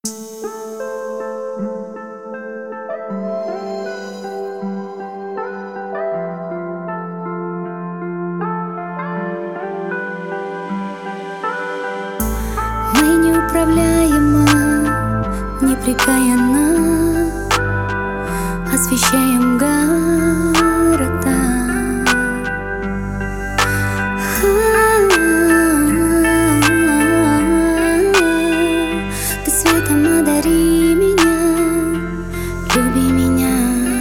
Мы неуправляемо, непрекаянно освещаем города. Ты светом одари меня, люби меня.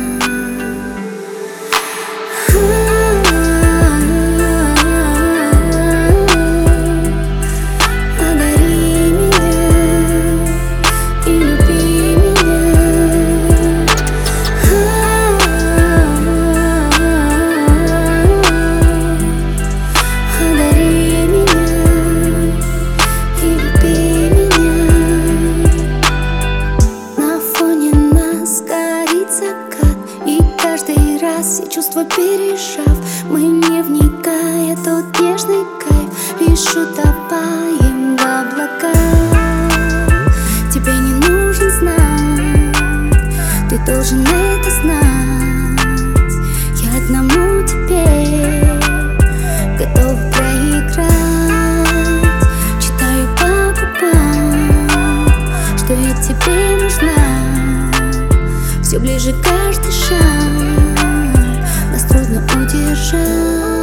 Все чувства пережав, мы не вникая, тот нежный кайф лишь утопаем в облаках. Тебе не нужно знать, ты должен это знать. Я одному теперь готов проиграть. Читаю по губам, что я тебе нужна. Все ближе каждый шаг, нас трудно удержать.